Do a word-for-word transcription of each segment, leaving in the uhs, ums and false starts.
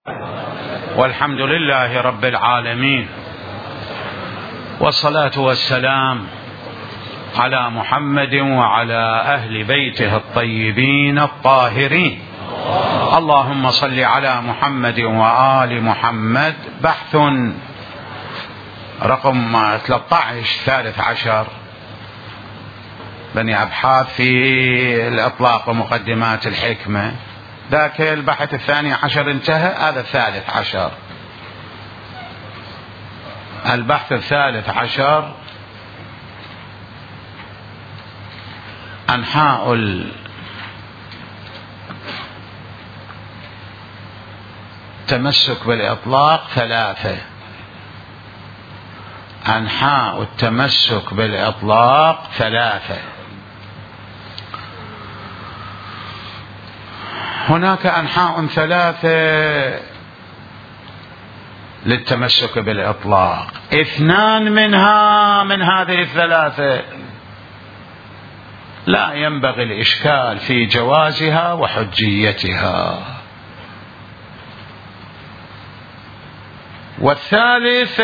والحمد لله رب العالمين، والصلاة والسلام على محمد وعلى أهل بيته الطيبين الطاهرين. اللهم صل على محمد وآل محمد. بحث رقم ثلاثة عشر ثالث عشر بني أبحاث في الإطلاق ومقدمات الحكمة. ذاك البحث الثاني عشر انتهى، هذا الثالث عشر. البحث الثالث عشر أنحاء التمسك بالإطلاق ثلاثة. أنحاء التمسك بالإطلاق ثلاثة. هناك أنحاء ثلاثة للتمسك بالإطلاق، اثنان منها من هذه الثلاثة لا ينبغي الإشكال في جوازها وحجيتها، والثالث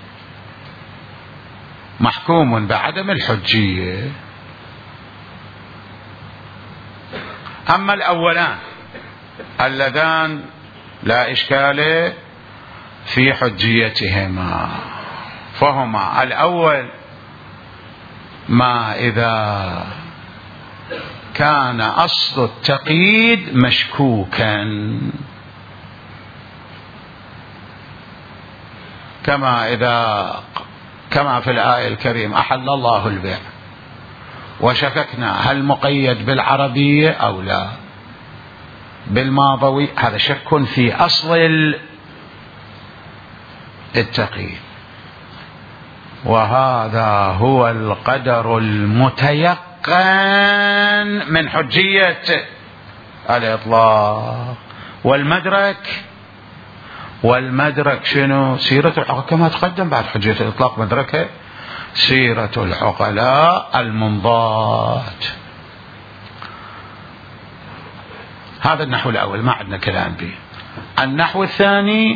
محكوم بعدم الحجية. أما الأولان اللذان لا إشكال في حجيتهما فهما: الأول ما إذا كان أصل التقييد مشكوكا، كما إذا كما في الآية الكريمة: أحل الله البيع، وشككنا هل مقيد بالعربية أو لا بالماضوي، هذا شك في أصل التقييد، وهذا هو القدر المتيقن من حجية الإطلاق. والمدرك والمدرك شنو؟ سيرة العقلاء كما تقدم بعد حجية الإطلاق مدركه سيرة العقلاء المنضات. هذا النحو الأول ما عندنا كلام به. النحو الثاني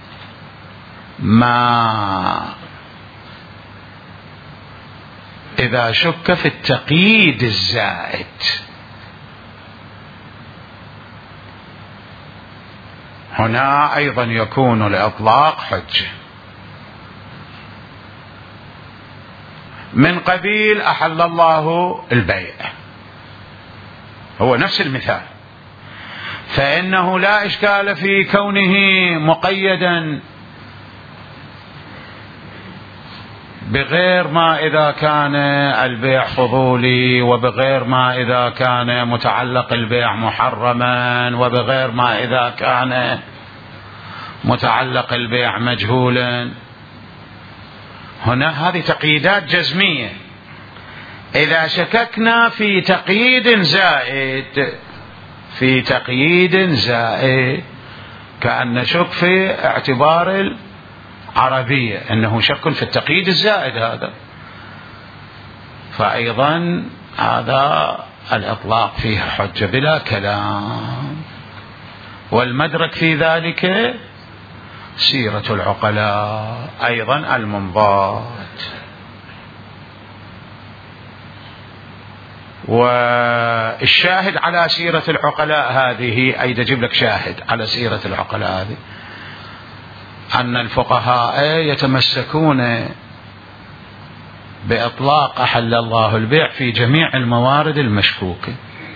ما إذا شك في التقييد الزائد، هنا أيضا يكون الإطلاق حجة من قبيل أحل الله البيع، هو نفس المثال، فإنه لا إشكال في كونه مقيدا بغير ما إذا كان البيع فضولي، وبغير ما إذا كان متعلق البيع محرما، وبغير ما إذا كان متعلق البيع مجهولا. هنا هذه تقييدات جزمية. إذا شككنا في تقييد زائد في تقييد زائد كأن نشك في اعتبار العربية أنه شك في التقييد الزائد، هذا فأيضا هذا الإطلاق فيه حجة بلا كلام. والمدرك في ذلك سيرة العقلاء أيضا المنضات. والشاهد على سيرة العقلاء هذه، أي تجيب لك شاهد على سيرة العقلاء هذه، أن الفقهاء يتمسكون بإطلاق أحل الله البيع في جميع الموارد المشكوكة،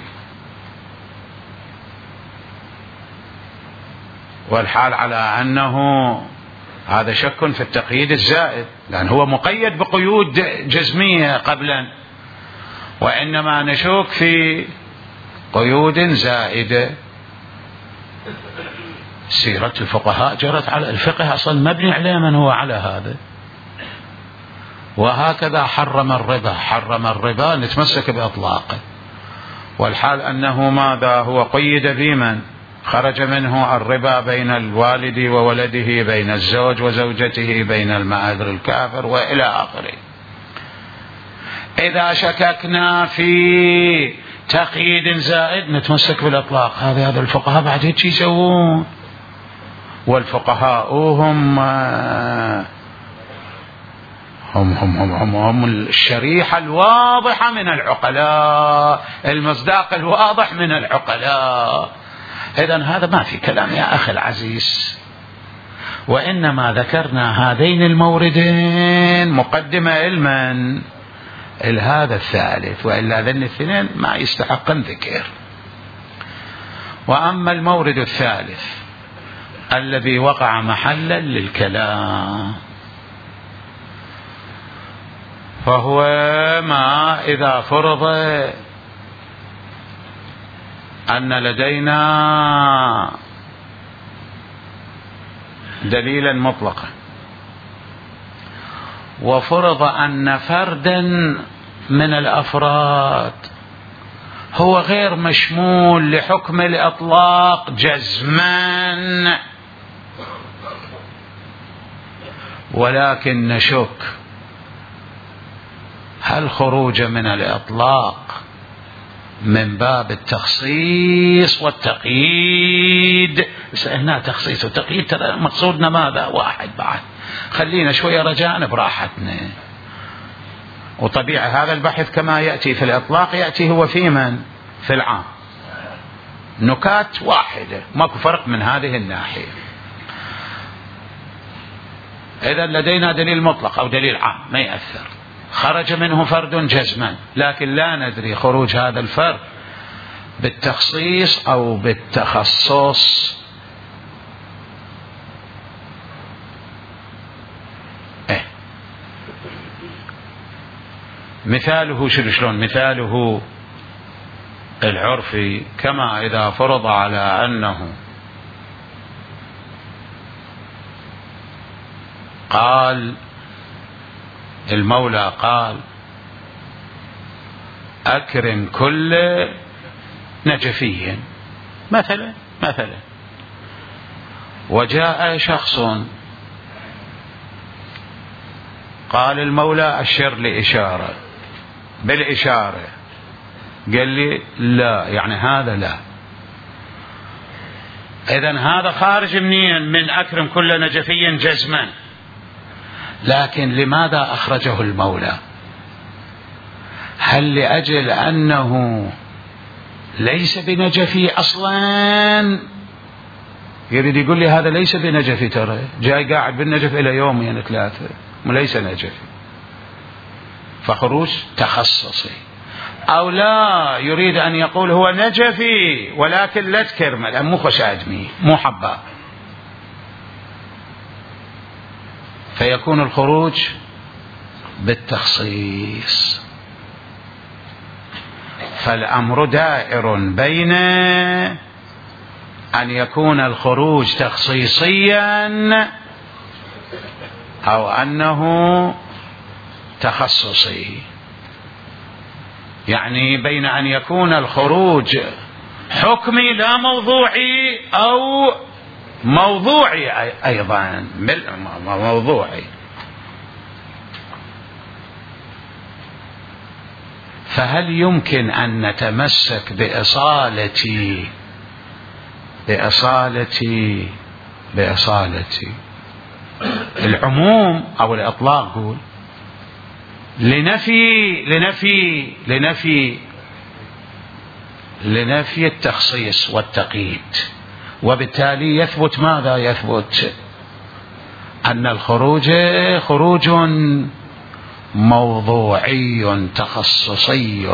والحال على أنه هذا شك في التقييد الزائد، لأن هو مقيد بقيود جزمية قبلا، وإنما نشك في قيود زائدة. سيرة الفقهاء جرت على الفقه، أصلا مبني عليه من هو على هذا. وهكذا حرم الربا، حرم الربا نتمسك بإطلاقه، والحال أنه ماذا هو قيد بمن خرج منه الربا بين الوالد وولده، بين الزوج وزوجته، بين المعذر الكافر وإلى آخره. إذا شككنا في تقييد زائد نتمسك بالإطلاق. هذا هذا الفقهاء بعد هيك يسوون، والفقهاء هم هم هم هم, هم, هم الشريحة الواضحة من العقلاء، المصداق الواضح من العقلاء. إذن هذا ما في كلام يا أخي العزيز، وإنما ذكرنا هذين الموردين مقدمة علما هذا الثالث، وإلا ذن الاثنين ما يستحقن ذكر. وأما المورد الثالث الذي وقع محلا للكلام فهو ما إذا فرض أن لدينا دليلا مطلقا، وفرض أن فردا من الأفراد هو غير مشمول لحكم الإطلاق جزما، ولكن نشك هل خروج من الإطلاق من باب التخصيص والتقييد؟ هنا تخصيص وتقييد ترى مقصودنا ماذا؟ واحد بعد، خلينا شوية رجاء براحتنا. وطبيعة هذا البحث كما يأتي في الإطلاق يأتي هو في من؟ في العام، نكات واحدة، ماكو فرق من هذه الناحية. إذا لدينا دليل مطلق أو دليل عام ما يأثر، خرج منه فرد جزما، لكن لا ندري خروج هذا الفرد بالتخصيص أو بالتخصص. إيه مثاله شنو؟ شلون مثاله العرفي؟ كما إذا فرض على أنه قال المولى قال أكرم كل نجفي مثلا مثلا، وجاء شخص قال المولى أشر لي إشارة بالإشارة، قال لي لا، يعني هذا لا. إذن هذا خارج منين؟ من أكرم كل نجفي جزما. لكن لماذا أخرجه المولى؟ هل لأجل أنه ليس بنجفي أصلا؟ يريد يقول لي هذا ليس بنجفي، ترى جاي قاعد بالنجف إلى يومين يعني ثلاثة وليس نجفي، فخروج تخصصي. أو لا يريد أن يقول هو نجفي ولكن لا تكرمل، مو خوش آدمي، مو حباء، فيكون الخروج بالتخصيص. فالأمر دائر بين أن يكون الخروج تخصيصيا أو أنه تخصصي، يعني بين أن يكون الخروج حكمي لا موضوعي أو موضوعي أيضا موضوعي. فهل يمكن أن نتمسك بإصالة بإصالة بإصالة العموم أو الإطلاق قول لنفي لنفي لنفي لنفي التخصيص والتقييد؟ وبالتالي يثبت ماذا؟ يثبت أن الخروج خروج موضوعي تخصصي.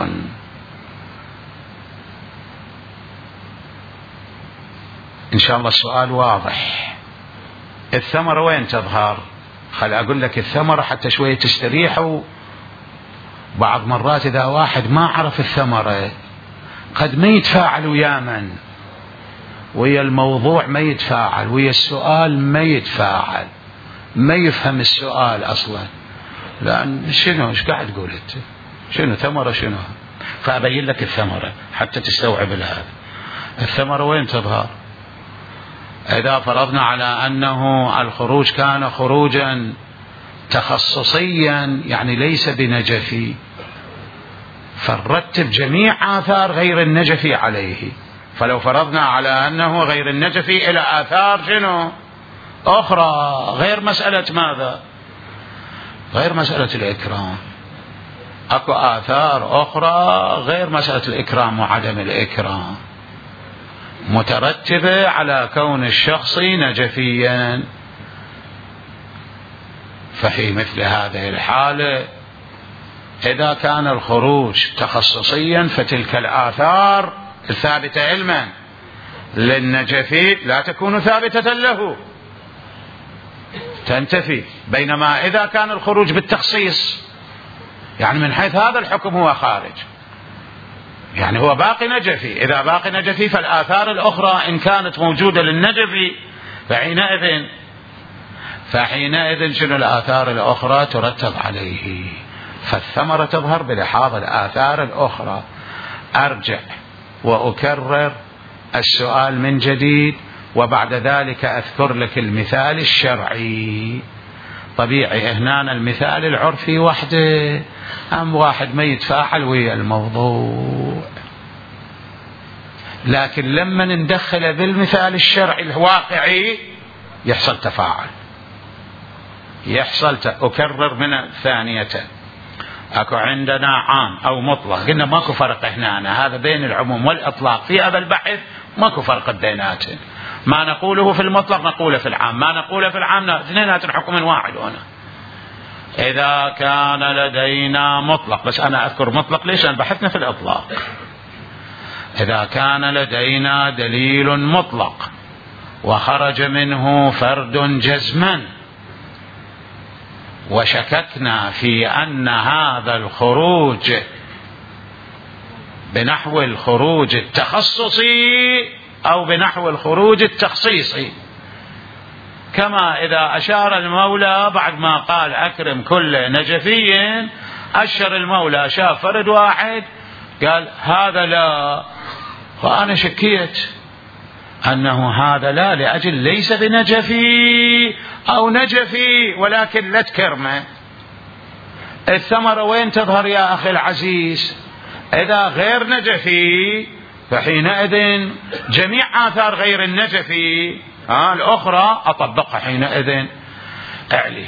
إن شاء الله السؤال واضح. الثمرة وين تظهر؟ خل أقول لك الثمرة حتى شوية تستريحوا. بعض مرات إذا واحد ما عرف الثمرة قد ما يتفاعل ويا من ويا الموضوع، ما يتفاعل ويا السؤال، ما يتفاعل، ما يفهم السؤال أصلا، لأن شنو ايش قاعد تقول انت؟ شنو ثمرة شنو؟ فأبين لك الثمرة حتى تستوعب هذا. الثمرة وين تظهر؟ إذا فرضنا على أنه الخروج كان خروجا تخصصيا يعني ليس بنجفي، فنرتب جميع آثار غير النجفي عليه. فلو فرضنا على أنه غير النجفي إلى آثار شنو؟ أخرى غير مسألة ماذا؟ غير مسألة الإكرام. أكو آثار أخرى غير مسألة الإكرام وعدم الإكرام، مترتبة على كون الشخص نجفيا. ففي مثل هذه الحالة إذا كان الخروج تخصصيا فتلك الآثار الثابتة علما للنجفي لا تكون ثابتة له، تنتفي. بينما إذا كان الخروج بالتخصيص، يعني من حيث هذا الحكم هو خارج، يعني هو باقي نجفي. إذا باقي نجفي فالآثار الأخرى إن كانت موجودة للنجفي فحينئذ فحينئذ شنو الآثار الأخرى ترتب عليه، فالثمرة تظهر بلحاظ الآثار الأخرى. أرجع وأكرر السؤال من جديد، وبعد ذلك أذكر لك المثال الشرعي. طبيعي هنا المثال العرفي وحده، أم واحد ما يتفاعل ويا الموضوع، لكن لما ندخل بالمثال الشرعي الواقعي يحصل تفاعل، يحصل. أكرر من الثانية، أكو عندنا عام أو مطلق، قلنا ماكو فرق هنا، هذا بين العموم والإطلاق في هذا البحث ماكو فرق بيناتهم. ما نقوله في المطلق نقوله في العام، ما نقوله في العام اثنينات حكم واحد. هنا إذا كان لدينا مطلق، بس أنا أذكر مطلق ليش؟ أنا بحثنا في الإطلاق. إذا كان لدينا دليل مطلق وخرج منه فرد جزما، وشككنا في أن هذا الخروج بنحو الخروج التخصصي أو بنحو الخروج التخصيصي، كما إذا أشار المولى بعد ما قال أكرم كل نجفي، أشر المولى شاف فرد واحد قال هذا لا، فأنا شكيت أنه هذا لا لأجل ليس بنجفي أو نجفي ولكن لا تكرمه. الثمرة وين تظهر يا أخي العزيز؟ إذا غير نجفي فحينئذ جميع آثار غير النجفي آه الأخرى أطبقها حينئذ أعلي.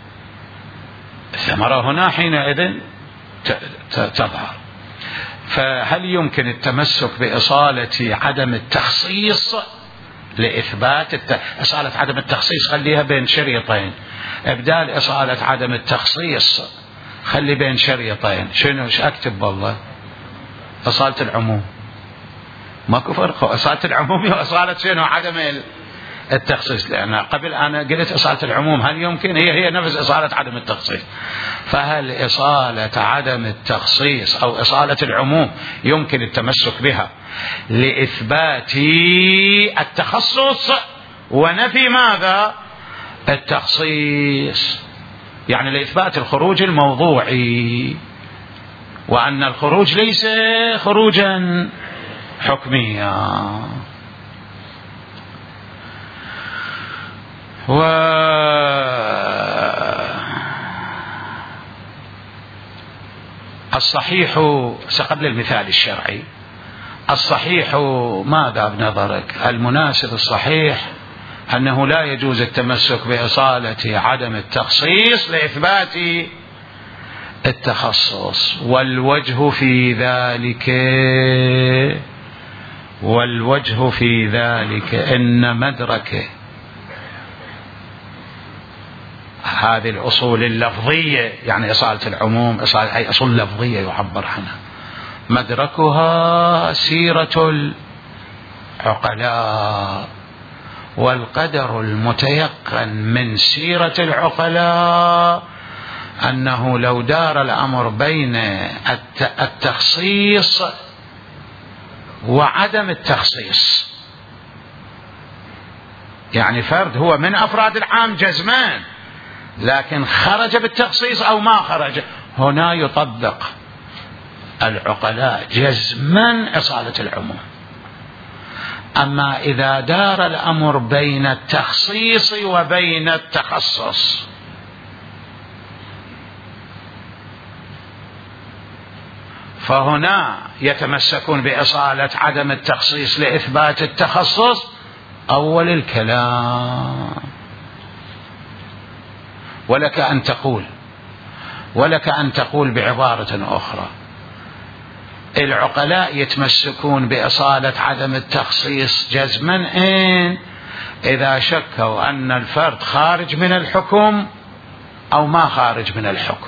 الثمرة هنا حينئذ تظهر. فهل يمكن التمسك بإصالة عدم التخصيص لإثبات الت... إصالة عدم التخصيص خليها بين شريطين، إبدال إصالة عدم التخصيص خلي بين شريطين. شنو ايش أكتب؟ والله إصالة العموم، ماكو فرق. إصالة العموم وإصالة شنو عدم التخصيص، لأن قبل أنا قلت إصالة العموم هل يمكن هي هي نفس إصالة عدم التخصيص. فهل إصالة عدم التخصيص أو إصالة العموم يمكن التمسك بها لإثبات التخصص ونفي ماذا؟ التخصيص، يعني لإثبات الخروج الموضوعي، وأن الخروج ليس خروجا حكميا. و الصحيح قبل المثال الشرعي، الصحيح ماذا بنظرك؟ المناسب الصحيح أنه لا يجوز التمسك بإصالة عدم التخصيص لإثبات التخصص. والوجه في ذلك والوجه في ذلك أن مدرك هذه الأصول اللفظية، يعني إصالة العموم إصالة أي أصول لفظية يعبر عنها، مدركها سيرة العقلاء، والقدر المتيقن من سيرة العقلاء أنه لو دار الأمر بين التخصيص وعدم التخصيص، يعني فرد هو من أفراد العام جزمان لكن خرج بالتخصيص أو ما خرج، هنا يطبق العقلاء جزما إصالة العموم. أما إذا دار الأمر بين التخصيص وبين التخصص فهنا يتمسكون بإصالة عدم التخصيص لإثبات التخصص أول الكلام. ولك أن تقول ولك أن تقول بعبارة أخرى: العقلاء يتمسكون بإصالة عدم التخصيص جزما إن إذا شكوا أن الفرد خارج من الحكم أو ما خارج من الحكم.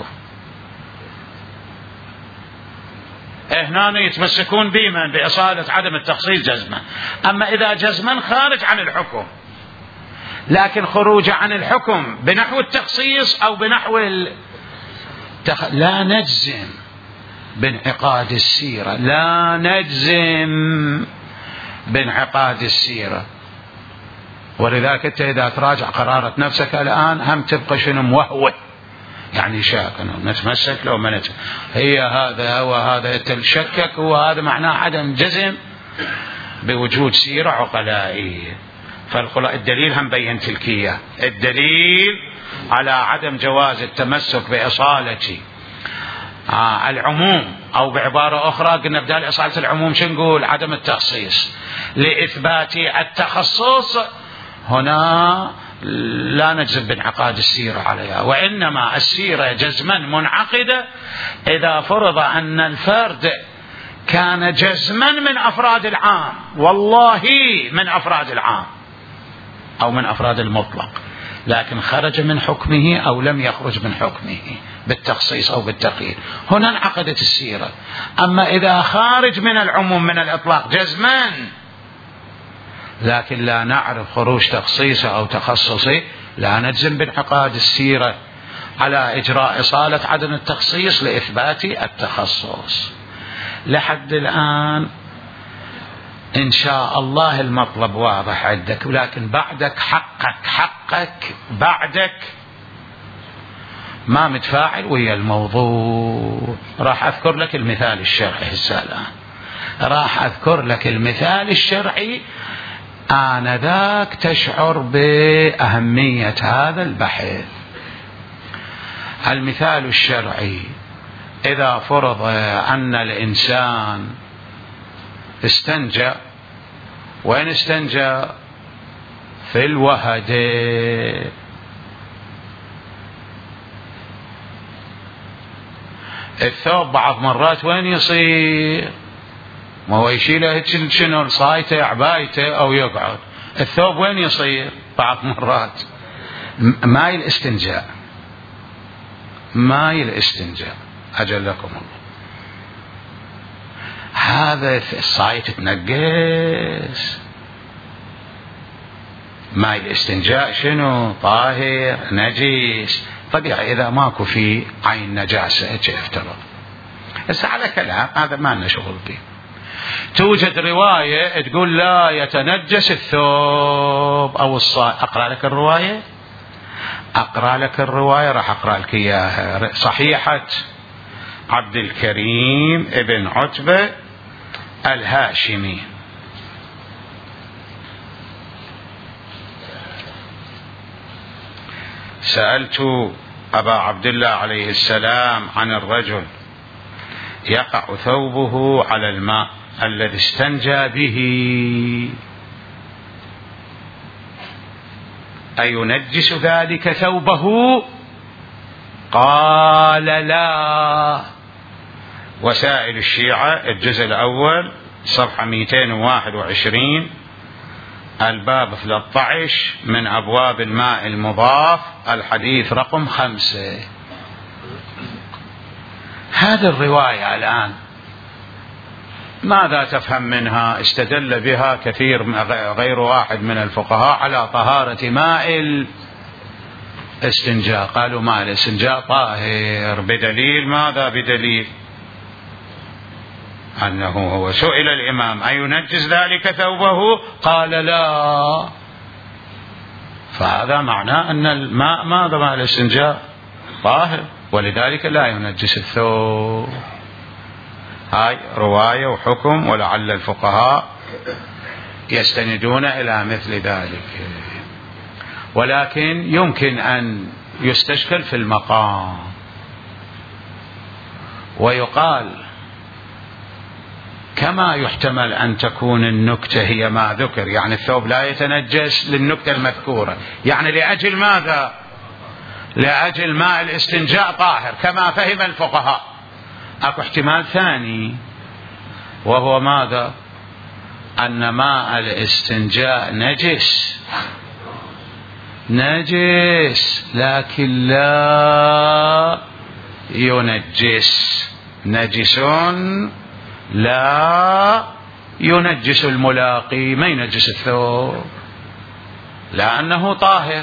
هنا يتمسكون بمن؟ بإصالة عدم التخصيص جزما. أما إذا جزما خارج عن الحكم، لكن خروج عن الحكم بنحو التخصيص أو بنحو التخ... لا نجزم بانعقاد السيرة، لا نجزم بانعقاد السيرة. ولذلك أنت إذا تراجع قرارة نفسك الآن هم تبقى شنو؟ موهوه، يعني شاك نتمسك لو ما نتمسك، هي هذا وهذا تشكك، وهذا معناه عدم جزم بوجود سيرة عقلائية. فالدليل هم بين تلكية، الدليل على عدم جواز التمسك بإصالة آه العموم، أو بعبارة أخرى قلنا بدال إصالة العموم شو نقول؟ عدم التخصيص، لإثبات التخصص. هنا لا نجزم بانعقاد السيرة عليها، وإنما السيرة جزما منعقدة إذا فرض أن الفرد كان جزما من أفراد العام، والله من أفراد العام أو من أفراد المطلق، لكن خرج من حكمه أو لم يخرج من حكمه بالتخصيص أو بالتقييد، هنا انعقدت السيرة. أما إذا خارج من العموم من الإطلاق جزما لكن لا نعرف خروج تخصيصه أو تخصصه، لا نجزم بانعقاد السيرة على إجراء إصالة عدم التخصيص لإثبات التخصص. لحد الآن إن شاء الله المطلب واضح عندك، ولكن بعدك حقك حقك بعدك ما متفاعل ويا الموضوع. راح أذكر لك المثال الشرعي هسه الآن، راح أذكر لك المثال الشرعي، آنذاك تشعر بأهمية هذا البحث. المثال الشرعي: إذا فرض أن الإنسان استنجى، وين استنجى؟ في الوهدة. الثوب بعض مرات وين يصير؟ ما هو يشيله شنو؟ صايته عبايته أو يقعد. الثوب وين يصير؟ بعض مرات ماء الاستنجاء، ماء الاستنجاء أجلكم الله. هذا الصايت تنقص، ماء الاستنجاء شنو؟ طاهر نجيس، طبيعي إذا ماكو فيه عين نجاسة كيف ترى؟ بس على كلام هذا ما لنا شغل به. توجد رواية تقول لا يتنجس الثوب أو الصاي. أقرأ لك الرواية، أقرأ لك الرواية راح أقرأ لك إياها. صحيحة عبد الكريم ابن عتبة الهاشمي: سألت أبا عبد الله عليه السلام عن الرجل يقع ثوبه على الماء الذي استنجى به أينجس ذلك ثوبه؟ قال لا. وسائل الشيعة الجزء الأول صفحة مئتين وواحد وعشرين، الباب ثلاثة عشر من أبواب الماء المضاف، الحديث رقم خمسة. هذه الرواية الآن ماذا تفهم منها؟ استدل بها كثير من غير واحد من الفقهاء على طهارة ماء الاستنجاء، قالوا ماء الاستنجاء طاهر. بدليل ماذا؟ بدليل أنه هو سئل الإمام أينجس ذلك ثوبه؟ قال لا. فهذا معناه أن الماء ماذا؟ ماء الاستنجاء طاهر، ولذلك لا ينجس الثوب. هاي رواية وحكم، ولعل الفقهاء يستندون إلى مثل ذلك، ولكن يمكن أن يستشكل في المقام ويقال كما يحتمل أن تكون النكتة هي ما ذكر، يعني الثوب لا يتنجس للنكتة المذكورة، يعني لأجل ماذا؟ لأجل ماء الاستنجاء طاهر كما فهم الفقهاء. اكو احتمال ثاني وهو ماذا؟ أن ماء الاستنجاء نجس نجس لكن لا ينجس، نجس لا ينجس الملاقي، ما ينجس الثوب لأنه طاهر،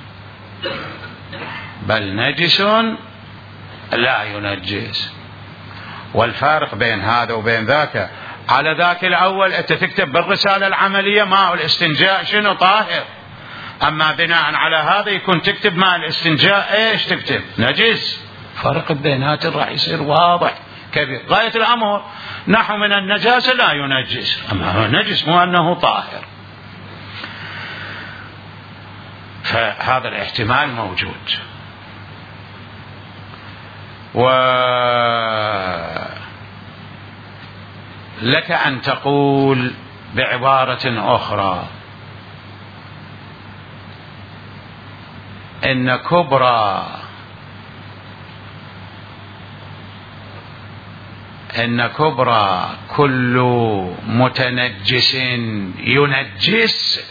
بل نجس لا ينجس. والفارق بين هذا وبين ذاك، على ذاك الأول أنت تكتب بالرسالة العملية ماء الاستنجاء شنو؟ طاهر. أما بناء على هذا يكون تكتب ماء الاستنجاء إيش؟ تكتب نجس. فرق بيناتهم راح يصير واضح كبير غاية الأمر. نحو من النجاسة لا ينجس، أما هو نجس مو أنه طاهر. فهذا الاحتمال موجود. ولك أن تقول بعبارة أخرى إن كبرى إن كبرى كل متنجس ينجس،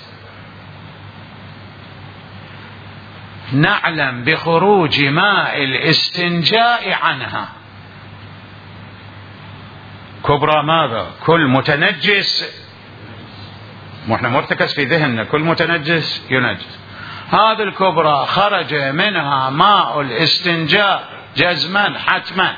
نعلم بخروج ماء الاستنجاء عنها. كبرى ماذا؟ كل متنجس، واحنا مرتكز في ذهننا كل متنجس ينجس. هذه الكبرى خرج منها ماء الاستنجاء جزما حتما،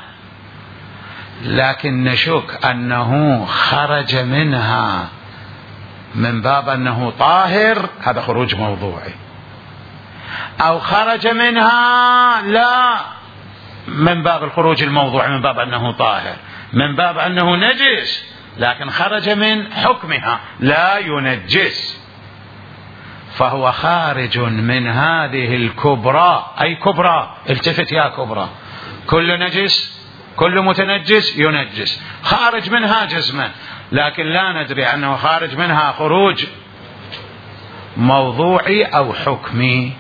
لكن نشك أنه خرج منها من باب أنه طاهر، هذا خروج موضوعي، أو خرج منها لا من باب الخروج الموضوعي من باب أنه طاهر، من باب أنه نجس لكن خرج من حكمها لا ينجس، فهو خارج من هذه الكبرى. أي كبرى؟ التفت يا كبرى، كل نجس كل متنجس ينجس، خارج منها جزما، لكن لا ندري أنه خارج منها خروج موضوعي أو حكمي.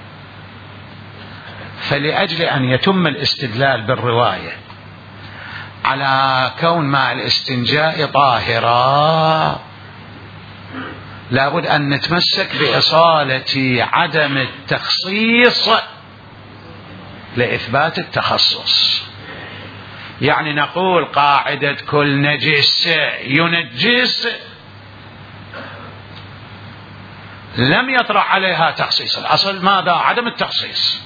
فلأجل أن يتم الاستدلال بالرواية على كون ماء الاستنجاء طاهرا، لابد أن نتمسك بإصالة عدم التخصيص لإثبات التخصص. يعني نقول قاعدة كل نجس ينجس لم يطرح عليها تخصيص، الأصل ماذا؟ عدم التخصيص،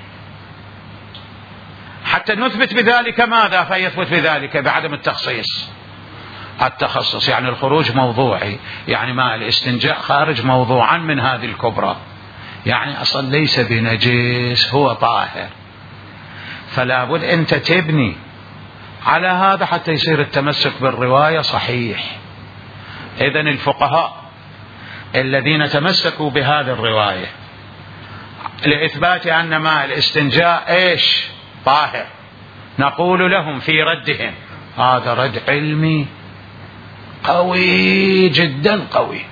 حتى نثبت بذلك ماذا؟ فيثبت بذلك بعدم التخصيص التخصص، يعني الخروج موضوعي، يعني ماء الاستنجاء خارج موضوعا من هذه الكبرى، يعني أصلا ليس بنجس هو طاهر. فلا بد أنت تبني على هذا حتى يصير التمسك بالرواية صحيح. إذن الفقهاء الذين تمسكوا بهذه الرواية لإثبات أن ماء الاستنجاء إيش؟ طاهر، نقول لهم في ردهم هذا رد علمي قوي جدا قوي.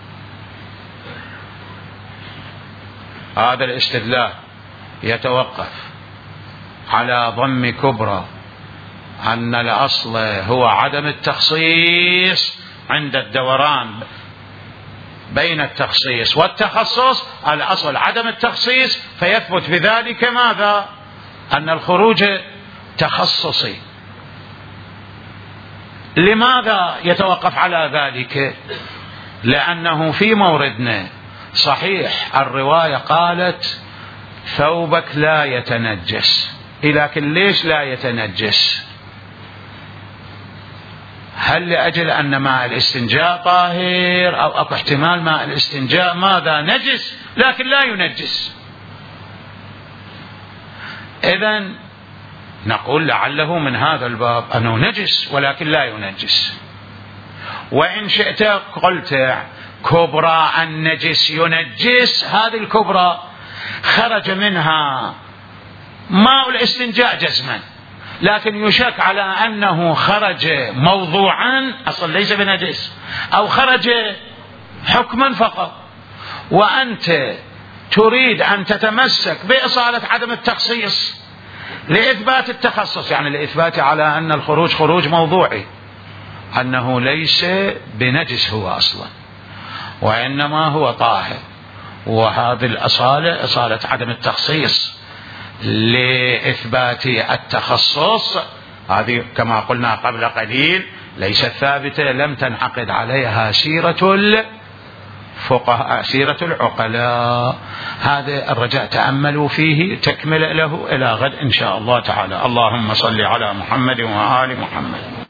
هذا الاستدلال يتوقف على ضم كبرى أن الأصل هو عدم التخصيص عند الدوران بين التخصيص والتخصص، الأصل عدم التخصيص، فيثبت بذلك ماذا؟ أن الخروج تخصصي. لماذا يتوقف على ذلك؟ لأنه في موردنا صحيح الرواية قالت ثوبك لا يتنجس، لكن ليش لا يتنجس؟ هل لأجل أن ماء الاستنجاء طاهر، أو أكو احتمال ماء الاستنجاء ماذا؟ نجس لكن لا ينجس؟ إذن نقول لعله من هذا الباب أنه نجس ولكن لا ينجس. وإن شئت قلت كبرى النجس ينجس، هذه الكبرى خرج منها ماء الاستنجاء جزما، لكن يشك على أنه خرج موضوعا أصلا ليس بنجس، أو خرج حكما فقط. وأنت تريد أن تتمسك بإصالة عدم التخصيص لإثبات التخصص، يعني لإثبات على أن الخروج خروج موضوعي، أنه ليس بنجس هو أصلا وإنما هو طاهر، وهذه الأصالة أصالة عدم التخصيص لإثبات التخصص، هذه كما قلنا قبل قليل ليست ثابتة، لم تنعقد عليها سيرة الفقهاء سيرة العقلاء. هذا الرجاء تأملوا فيه، تكمل له إلى غد إن شاء الله تعالى. اللهم صل على محمد وآل محمد.